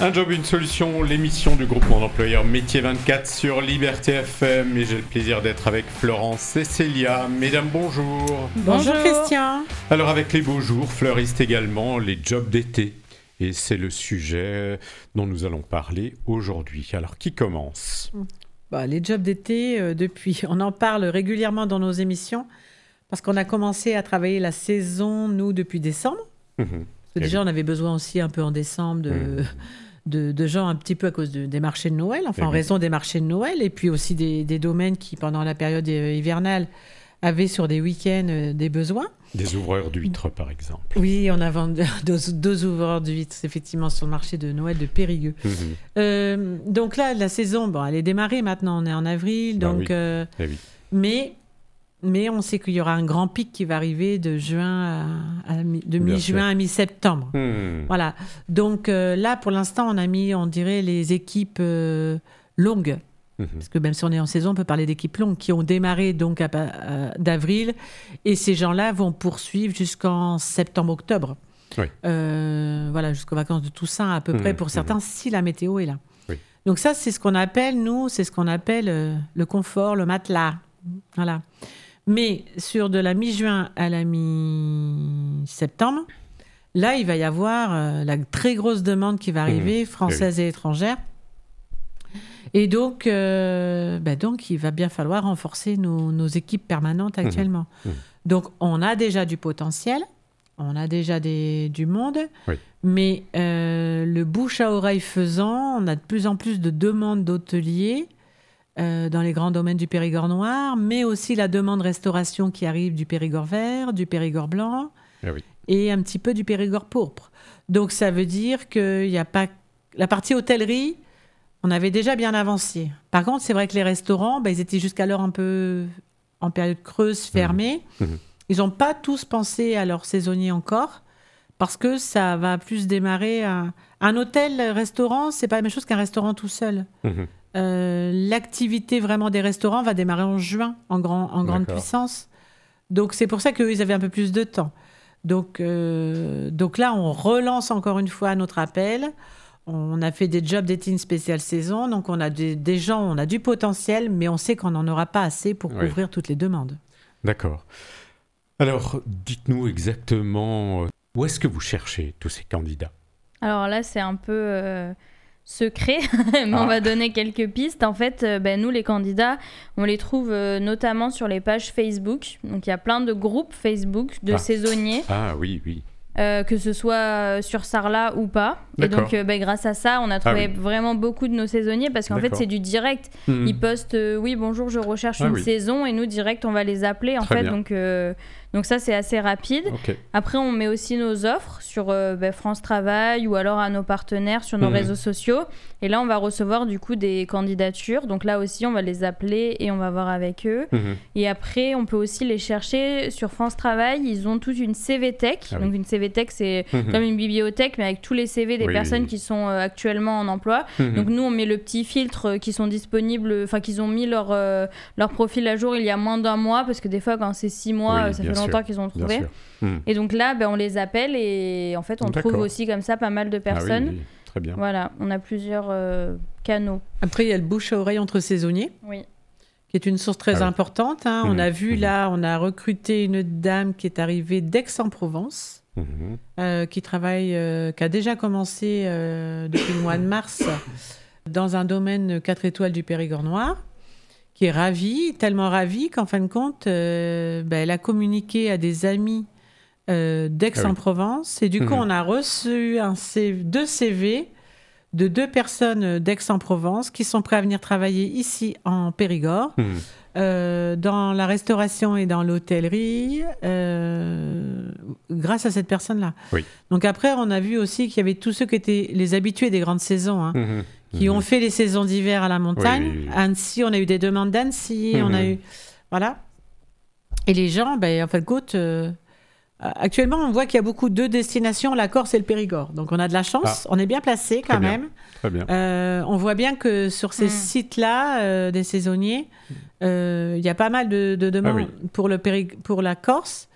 Un job, une solution, l'émission du groupement d'employeurs Métier 24 sur Liberté FM. Et j'ai le plaisir d'être avec Florence et Célia. Mesdames, bonjour. Bonjour Christian. Alors avec les beaux jours, fleurissent également les jobs d'été. Et c'est le sujet dont nous allons parler aujourd'hui. Alors qui commence ? Les jobs d'été, on en parle régulièrement dans nos émissions parce qu'on a commencé à travailler la saison, nous, depuis décembre. Parce que déjà, on avait besoin aussi un peu en décembre de gens un petit peu à cause des marchés de Noël, en raison des marchés de Noël, et puis aussi des domaines qui, pendant la période hivernale, avaient sur des week-ends des besoins. Des ouvreurs d'huîtres, par exemple. Oui, on a vendu deux ouvreurs d'huîtres, effectivement, sur le marché de Noël de Périgueux. Donc là, la saison, elle est démarrée maintenant, on est en avril, donc... Mais on sait qu'il y aura un grand pic qui va arriver de mi-juin à mi-septembre. Voilà. Donc là, pour l'instant, on a mis, on dirait, les équipes longues. Parce que même si on est en saison, on peut parler d'équipes longues qui ont démarré donc d'avril. Et ces gens-là vont poursuivre jusqu'en septembre-octobre. Oui. Voilà, jusqu'aux vacances de Toussaint à peu près pour certains, si la météo est là. Oui. Donc ça, c'est ce qu'on appelle, le confort, le matelas. Voilà. Mais sur de la mi-juin à la mi-septembre, là, il va y avoir la très grosse demande qui va arriver, française et étrangère. Et donc, il va bien falloir renforcer nos équipes permanentes actuellement. Donc, on a déjà du potentiel, on a déjà du monde, mais le bouche à oreille faisant, on a de plus en plus de demandes d'hôteliers dans les grands domaines du Périgord noir, mais aussi la demande restauration qui arrive du Périgord vert, du Périgord blanc et un petit peu du Périgord pourpre. Donc ça veut dire qu'il n'y a pas... La partie hôtellerie, on avait déjà bien avancé. Par contre, c'est vrai que les restaurants, ils étaient jusqu'alors un peu en période creuse, fermés. Ils n'ont pas tous pensé à leurs saisonniers encore, parce que ça va plus démarrer... Un hôtel-restaurant, c'est pas la même chose qu'un restaurant tout seul. L'activité vraiment des restaurants va démarrer en juin en grande puissance. Donc c'est pour ça qu'ils avaient un peu plus de temps. Donc là, on relance encore une fois notre appel. On a fait des jobs d'été spéciale saison. Donc on a des gens, on a du potentiel, mais on sait qu'on n'en aura pas assez pour couvrir toutes les demandes. D'accord. Alors, dites-nous exactement où est-ce que vous cherchez tous ces candidats ? Alors là, c'est un peu... secret, mais on va donner quelques pistes. En fait, nous, les candidats, on les trouve notamment sur les pages Facebook. Donc, il y a plein de groupes Facebook de saisonniers. Ah oui. Que ce soit sur Sarlat ou pas. D'accord. Et donc, grâce à ça, on a trouvé vraiment beaucoup de nos saisonniers parce qu'en fait, c'est du direct. Ils postent « Oui, bonjour, je recherche une saison » et nous, direct, on va les appeler. En fait, donc ça, c'est assez rapide. Okay. Après, on met aussi nos offres sur France Travail ou alors à nos partenaires sur nos réseaux sociaux. Et là, on va recevoir du coup des candidatures. Donc là aussi, on va les appeler et on va voir avec eux. Et après, on peut aussi les chercher sur France Travail. Ils ont toute une CVTech. Donc une CVTech, c'est comme une bibliothèque, mais avec tous les CV des personnes qui sont actuellement en emploi. Donc nous, on met le petit filtre qui sont disponibles, qu'ils ont mis leur profil à jour il y a moins d'un mois, parce que des fois, quand c'est 6 mois, ça fait longtemps qu'ils ont trouvé. Et donc là, on les appelle et en fait, on trouve aussi comme ça pas mal de personnes. Oui. Très bien. Voilà, on a plusieurs canaux. Après, il y a le bouche à oreille entre saisonniers, qui est une source très importante. On a vu là, on a recruté une dame qui est arrivée d'Aix-en-Provence, qui travaille, qui a déjà commencé depuis le mois de mars dans un domaine 4 étoiles du Périgord noir, qui est ravie, tellement ravie qu'en fin de compte, elle a communiqué à des amis d'Aix-en-Provence. Et du coup, on a reçu deux CV de 2 personnes d'Aix-en-Provence qui sont prêts à venir travailler ici en Périgord, dans la restauration et dans l'hôtellerie, grâce à cette personne-là. Donc après, on a vu aussi qu'il y avait tous ceux qui étaient les habitués des grandes saisons, qui ont fait les saisons d'hiver à la montagne. Annecy, on a eu des demandes d'Annecy, on a eu... Voilà. Et les gens, en fait, actuellement, on voit qu'il y a beaucoup de destinations, la Corse et le Périgord. Donc, on a de la chance, on est bien placé quand même. Très bien. On voit bien que sur ces sites-là, des saisonniers, il y a pas mal de demandes pour la Corse.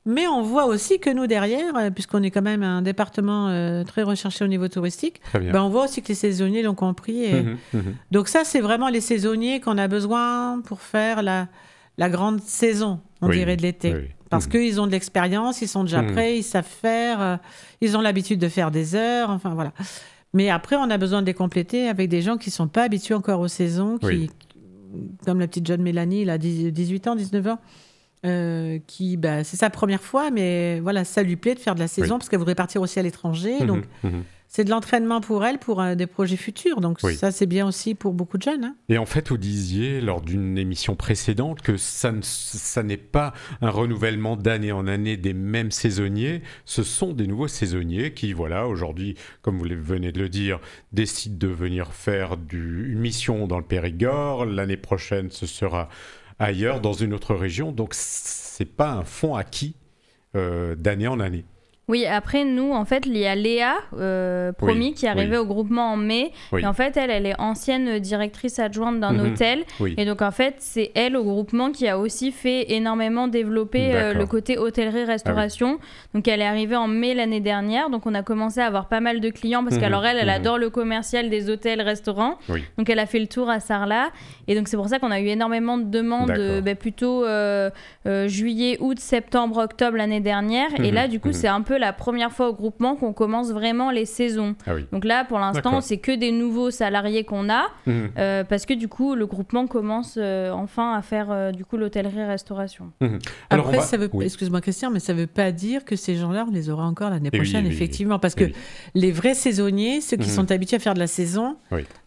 Mais on voit aussi que nous, derrière, puisqu'on est quand même un département très recherché au niveau touristique, on voit aussi que les saisonniers l'ont compris. Donc ça, c'est vraiment les saisonniers qu'on a besoin pour faire la grande saison, on dirait, de l'été. Oui. Parce qu'ils ont de l'expérience, ils sont déjà prêts, ils savent faire, ils ont l'habitude de faire des heures, enfin voilà. Mais après, on a besoin de les compléter avec des gens qui ne sont pas habitués encore aux saisons, comme la petite jeune Mélanie, elle a 18 ans, 19 ans, c'est sa première fois, mais voilà, ça lui plaît de faire de la saison parce qu'elle voudrait partir aussi à l'étranger. Donc, c'est de l'entraînement pour elle, pour des projets futurs. Donc, ça, c'est bien aussi pour beaucoup de jeunes. Hein. Et en fait, vous disiez lors d'une émission précédente que ça n'est pas un renouvellement d'année en année des mêmes saisonniers. Ce sont des nouveaux saisonniers qui, voilà, aujourd'hui, comme vous venez de le dire, décident de venir faire une mission dans le Périgord. L'année prochaine, ce sera ailleurs, dans une autre région. Donc, c'est pas un fonds acquis d'année en année. Oui, après, nous, en fait, il y a Léa Promis qui est arrivée au groupement en mai. Et en fait, elle est ancienne directrice adjointe d'un hôtel. Et donc, en fait, c'est elle, au groupement, qui a aussi fait énormément développer le côté hôtellerie-restauration. Donc, elle est arrivée en mai l'année dernière. Donc, on a commencé à avoir pas mal de clients parce qu'alors, elle adore le commercial des hôtels-restaurants. Donc, elle a fait le tour à Sarlat. Et donc, c'est pour ça qu'on a eu énormément de demandes plutôt juillet, août, septembre, octobre l'année dernière. Et là, du coup, c'est un peu la première fois au groupement qu'on commence vraiment les saisons. Donc là, pour l'instant, c'est que des nouveaux salariés qu'on a parce que du coup, le groupement commence enfin à faire du coup l'hôtellerie-restauration. Après, ça veut, excuse-moi Christian, mais ça ne veut pas dire que ces gens-là, on les aura encore l'année prochaine, effectivement. Parce que les vrais saisonniers, ceux qui sont habitués à faire de la saison,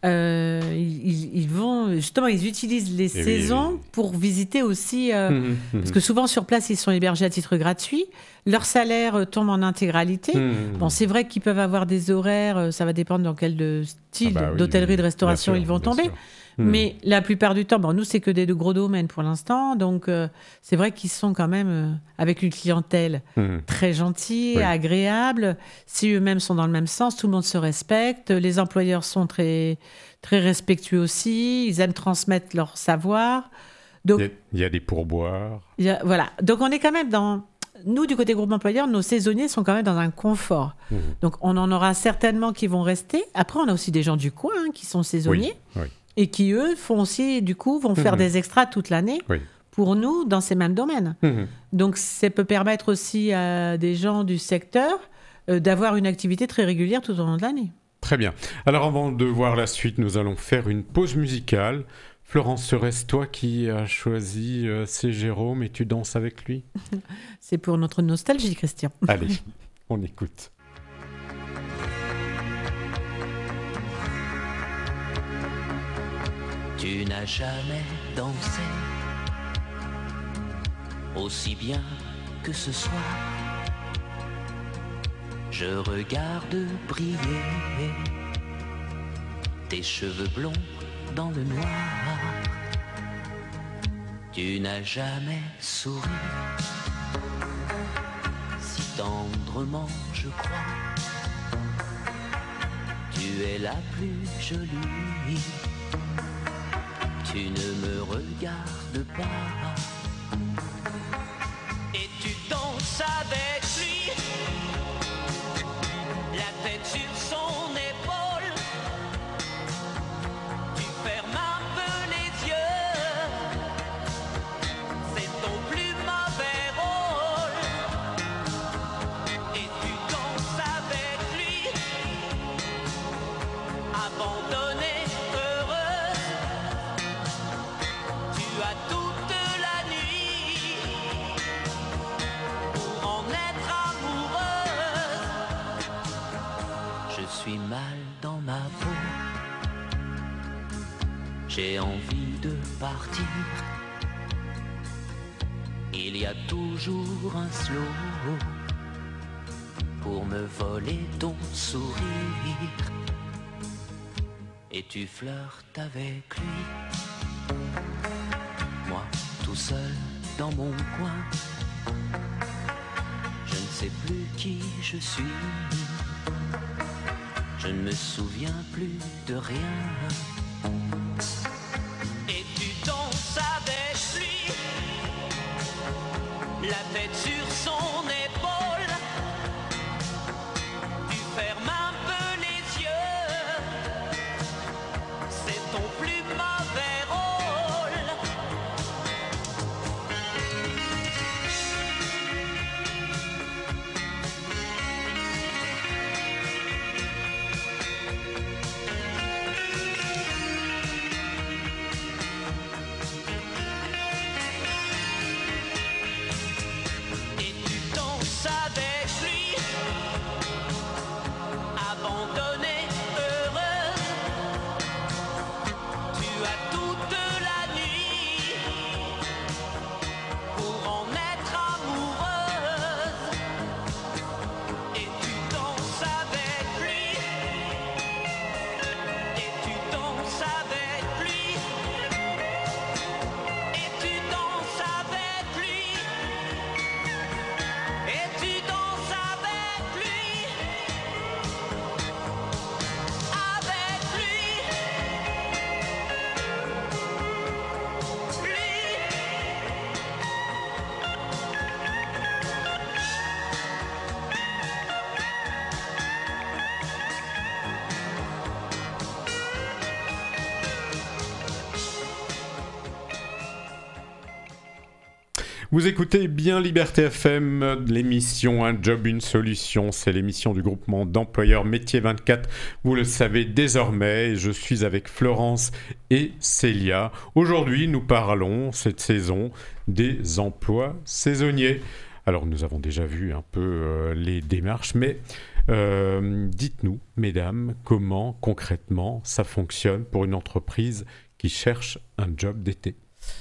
ils vont, justement, ils utilisent les saisons pour visiter aussi, parce que souvent sur place, ils sont hébergés à titre gratuit. Leur salaire tombe en intégralité. Bon, c'est vrai qu'ils peuvent avoir des horaires, ça va dépendre dans quel style d'hôtellerie, de restauration ils vont tomber. Mais la plupart du temps, nous, c'est que des gros domaines pour l'instant. Donc, c'est vrai qu'ils sont quand même avec une clientèle très gentille, agréable. Si eux-mêmes sont dans le même sens, tout le monde se respecte. Les employeurs sont très, très respectueux aussi. Ils aiment transmettre leur savoir. Donc, il y a des pourboires. Voilà. Donc, on est quand même dans... Nous, du côté groupe employeur, nos saisonniers sont quand même dans un confort. Donc, on en aura certainement qui vont rester. Après, on a aussi des gens du coin qui sont saisonniers et qui, eux, vont faire des extras toute l'année pour nous dans ces mêmes domaines. Donc, ça peut permettre aussi à des gens du secteur d'avoir une activité très régulière tout au long de l'année. Très bien. Alors, avant de voir la suite, nous allons faire une pause musicale. Florence, serait-ce toi qui as choisi C'est Jérôme et tu danses avec lui? C'est pour notre nostalgie, Christian. Allez, on écoute. Tu n'as jamais dansé aussi bien que ce soir. Je regarde briller tes cheveux blonds dans le noir. Tu n'as jamais souri si tendrement, je crois. Tu es la plus jolie. Tu ne me regardes pas. Et tu danses avec lui, la tête sur son épaule. Tu fermes un peu les yeux, c'est ton plus mauvais rôle. Et tu danses avec lui, abandonnée, heureuse. Tu as toute la nuit pour en être amoureuse. Je suis mal dans ma peau. J'ai envie de partir. Il y a toujours un slow pour me voler ton sourire. Et tu flirtes avec lui. Moi, tout seul dans mon coin. Je ne sais plus qui je suis. Je ne me souviens plus de rien. Et tu danses avec lui, la tête sur son Vous écoutez bien Liberté FM, l'émission Un Job, une solution. C'est l'émission du groupement d'employeurs Métier 24. Vous le savez désormais, je suis avec Florence et Célia. Aujourd'hui, nous parlons, cette saison, des emplois saisonniers. Alors, nous avons déjà vu un peu les démarches, mais dites-nous, mesdames, comment concrètement ça fonctionne pour une entreprise qui cherche un job d'été?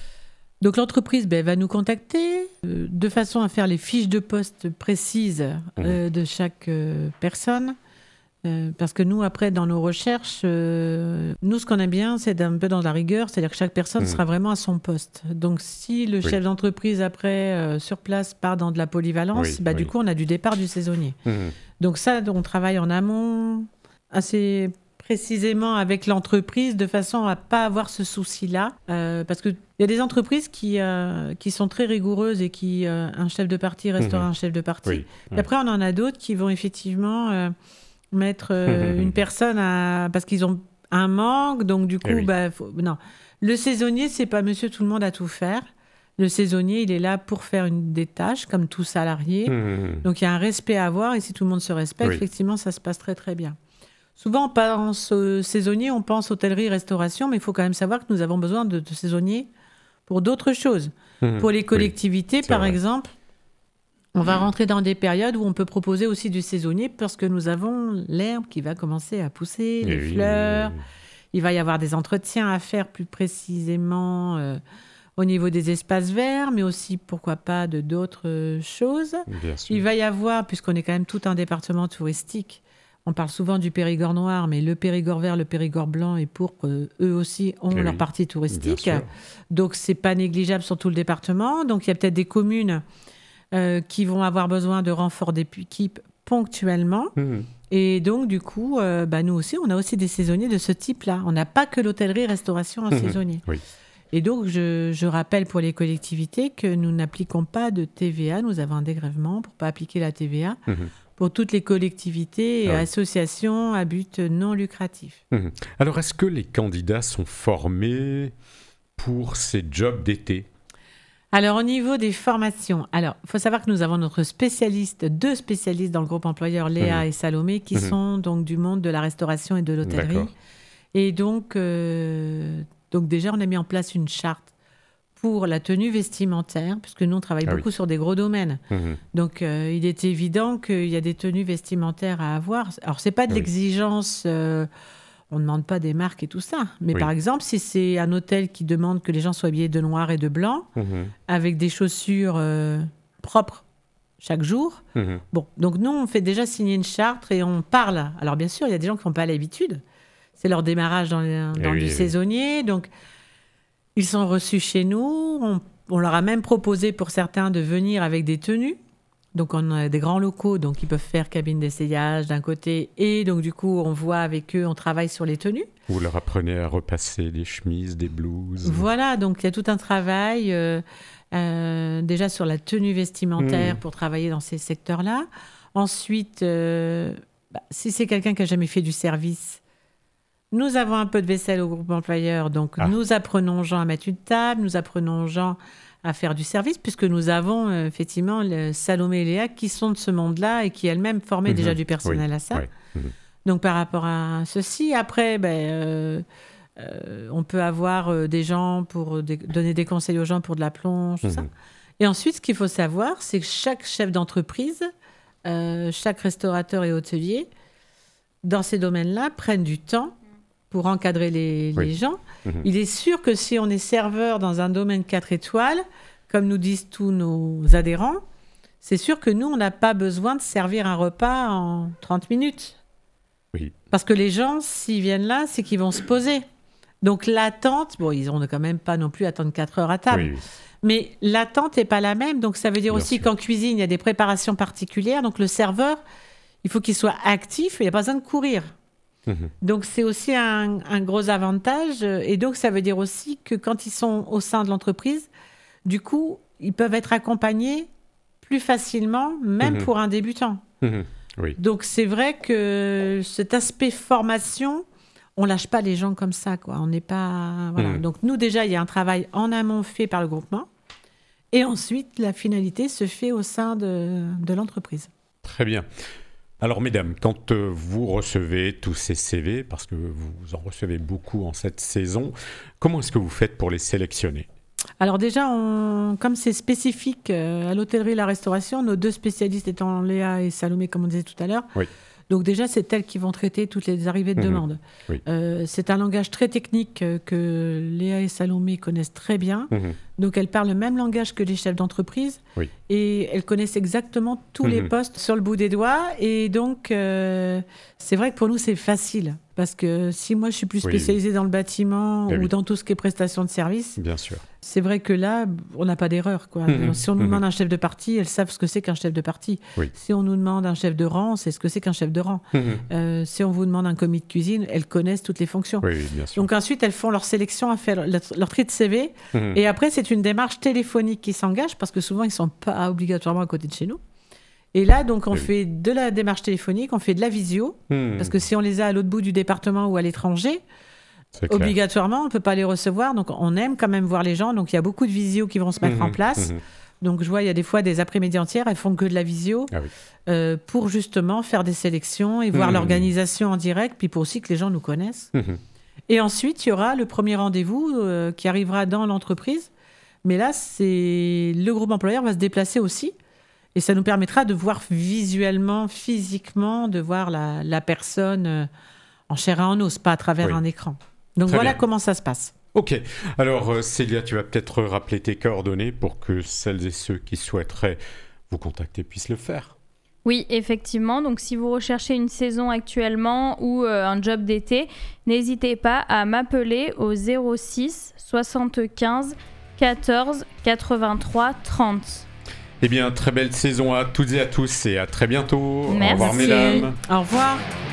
Donc l'entreprise va nous contacter de façon à faire les fiches de poste précises de chaque personne. Parce que nous, après, dans nos recherches, nous, ce qu'on aime bien, c'est un peu dans la rigueur, c'est-à-dire que chaque personne sera vraiment à son poste. Donc si le chef d'entreprise, après, sur place, part dans de la polyvalence, du coup, on a du départ du saisonnier. Donc ça, on travaille en amont assez précisément avec l'entreprise de façon à ne pas avoir ce souci-là. Parce qu'il y a des entreprises qui sont très rigoureuses et qui, un chef de partie restera un chef de partie. Et après, on en a d'autres qui vont effectivement mettre une personne parce qu'ils ont un manque. Donc du coup, non. Le saisonnier, c'est pas monsieur tout le monde à tout faire. Le saisonnier, il est là pour faire des tâches comme tout salarié. Donc il y a un respect à avoir et si tout le monde se respecte, effectivement, ça se passe très très bien. Souvent, on pense saisonnier, on pense hôtellerie, restauration, mais il faut quand même savoir que nous avons besoin de saisonniers pour d'autres choses. Pour les collectivités, par exemple, on va rentrer dans des périodes où on peut proposer aussi du saisonnier parce que nous avons l'herbe qui va commencer à pousser, les fleurs. Il va y avoir des entretiens à faire plus précisément au niveau des espaces verts, mais aussi, pourquoi pas, d'autres choses. Il va y avoir, puisqu'on est quand même tout un département touristique, on parle souvent du Périgord noir, mais le Périgord vert, le Périgord blanc et pourpre, eux aussi ont leur partie touristique. Donc, ce n'est pas négligeable sur tout le département. Donc, il y a peut-être des communes qui vont avoir besoin de renforts d'équipe ponctuellement. Et donc, du coup, nous aussi, on a aussi des saisonniers de ce type-là. On n'a pas que l'hôtellerie-restauration en saisonnier. Et donc, je rappelle pour les collectivités que nous n'appliquons pas de TVA. Nous avons un dégrèvement pour ne pas appliquer la TVA. Pour toutes les collectivités et associations à but non lucratif. Alors, est-ce que les candidats sont formés pour ces jobs d'été ? Alors, au niveau des formations, il faut savoir que nous avons deux spécialistes dans le groupe employeur, Léa et Salomé, qui sont donc du monde de la restauration et de l'hôtellerie. D'accord. Et donc déjà, on a mis en place une charte pour la tenue vestimentaire, puisque nous, on travaille beaucoup sur des gros domaines. Donc, il est évident qu'il y a des tenues vestimentaires à avoir. Alors, ce n'est pas de l'exigence, on ne demande pas des marques et tout ça. Mais par exemple, si c'est un hôtel qui demande que les gens soient habillés de noir et de blanc, avec des chaussures propres chaque jour, donc nous, on fait déjà signer une charte et on parle. Alors, bien sûr, il y a des gens qui n'ont pas l'habitude. C'est leur démarrage dans du saisonnier, donc... Ils sont reçus chez nous. On leur a même proposé pour certains de venir avec des tenues. Donc, on a des grands locaux, donc ils peuvent faire cabine d'essayage d'un côté. Et donc, du coup, on voit avec eux, on travaille sur les tenues. Vous leur apprenez à repasser des chemises, des blouses. Voilà, donc il y a tout un travail déjà sur la tenue vestimentaire pour travailler dans ces secteurs-là. Ensuite, si c'est quelqu'un qui n'a jamais fait du service, nous avons un peu de vaisselle au groupe employeur, donc nous apprenons aux gens à mettre une table, nous apprenons aux gens à faire du service, puisque nous avons effectivement Salomé et Léa qui sont de ce monde-là et qui elles-mêmes formaient déjà du personnel à ça. Donc par rapport à ceci, après, on peut avoir des gens pour donner des conseils aux gens pour de la plonge, tout ça. Et ensuite, ce qu'il faut savoir, c'est que chaque chef d'entreprise, chaque restaurateur et hôtelier, dans ces domaines-là, prennent du temps pour encadrer les gens. Il est sûr que si on est serveur dans un domaine 4 étoiles, comme nous disent tous nos adhérents, c'est sûr que nous, on n'a pas besoin de servir un repas en 30 minutes. Parce que les gens, s'ils viennent là, c'est qu'ils vont se poser. Donc l'attente, ils n'ont quand même pas non plus attendre 4 heures à table. Mais l'attente n'est pas la même. Donc ça veut dire aussi qu'en cuisine, il y a des préparations particulières. Donc le serveur, il faut qu'il soit actif et il n'y a pas besoin de courir. Donc, c'est aussi un gros avantage. Et donc, ça veut dire aussi que quand ils sont au sein de l'entreprise, du coup, ils peuvent être accompagnés plus facilement, même pour un débutant. Donc, c'est vrai que cet aspect formation, on ne lâche pas les gens comme ça, quoi. On n'est pas... Voilà. Donc, nous, déjà, il y a un travail en amont fait par le groupement. Et ensuite, la finalité se fait au sein de l'entreprise. Très bien. Alors, mesdames, quand vous recevez tous ces CV, parce que vous en recevez beaucoup en cette saison, comment est-ce que vous faites pour les sélectionner ? Alors déjà, comme c'est spécifique à l'hôtellerie et la restauration, nos 2 spécialistes étant Léa et Salomé, comme on disait tout à l'heure, oui. Donc déjà, c'est elles qui vont traiter toutes les arrivées de demandes. Oui. C'est un langage très technique que Léa et Salomé connaissent très bien. Donc elles parlent le même langage que les chefs d'entreprise. Oui. Et elles connaissent exactement tous les postes sur le bout des doigts. Et donc, c'est vrai que pour nous, c'est facile. Parce que si moi, je suis plus spécialisée dans le bâtiment ou dans tout ce qui est prestation de service, bien sûr. C'est vrai que là, on n'a pas d'erreur, quoi. Si on nous demande un chef de partie, elles savent ce que c'est qu'un chef de partie. Oui. Si on nous demande un chef de rang, c'est ce que c'est qu'un chef de rang. Si on vous demande un commis de cuisine, elles connaissent toutes les fonctions. Oui, bien sûr. Donc ensuite, elles font leur sélection, leur tri de CV. Et après, c'est une démarche téléphonique qui s'engage, parce que souvent, ils ne sont pas obligatoirement à côté de chez nous. Et là, donc, on fait de la démarche téléphonique, on fait de la visio, parce que si on les a à l'autre bout du département ou à l'étranger, obligatoirement, on ne peut pas les recevoir. Donc, on aime quand même voir les gens. Donc, il y a beaucoup de visio qui vont se mettre en place. Donc, je vois, il y a des fois des après-midi entières, elles font que de la visio pour justement faire des sélections et voir l'organisation en direct, puis pour aussi que les gens nous connaissent. Et ensuite, il y aura le premier rendez-vous qui arrivera dans l'entreprise. Mais là, le groupe employeur va se déplacer aussi. Et ça nous permettra de voir visuellement, physiquement, de voir la personne en chair et en os, pas à travers un écran. Donc voilà comment ça se passe. Ok. Alors Célia, tu vas peut-être rappeler tes coordonnées pour que celles et ceux qui souhaiteraient vous contacter puissent le faire. Oui, effectivement. Donc si vous recherchez une saison actuellement ou un job d'été, n'hésitez pas à m'appeler au 06 75 14 83 30. Eh bien, très belle saison à toutes et à tous et à très bientôt. Merci. Au revoir, mesdames. Au revoir.